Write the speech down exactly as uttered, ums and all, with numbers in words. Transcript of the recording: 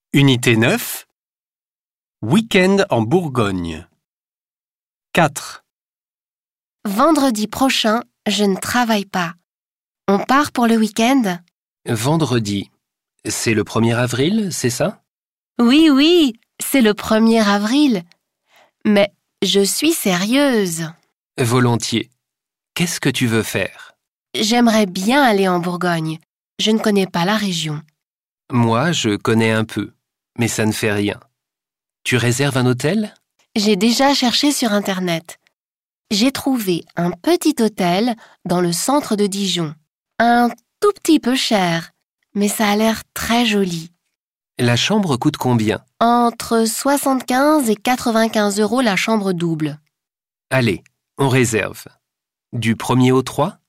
Unité neuf. Week-end en Bourgogne. quatre. Vendredi prochain, je ne travaille pas. On part pour le week-end ? Vendredi. C'est le premier avril, c'est ça? Oui, oui, c'est le premier avril. Mais je suis sérieuse. Volontiers. Qu'est-ce que tu veux faire? J'aimerais bien aller en Bourgogne. Je ne connais pas la région. Moi, je connais un peu, mais ça ne fait rien. Tu réserves un hôtel? J'ai déjà cherché sur Internet. J'ai trouvé un petit hôtel dans le centre de Dijon. Un tout petit peu cher, mais ça a l'air très joli. La chambre coûte combien? Entre soixante-quinze et quatre-vingt-quinze euros la chambre double. Allez, on réserve. Du premier au trois?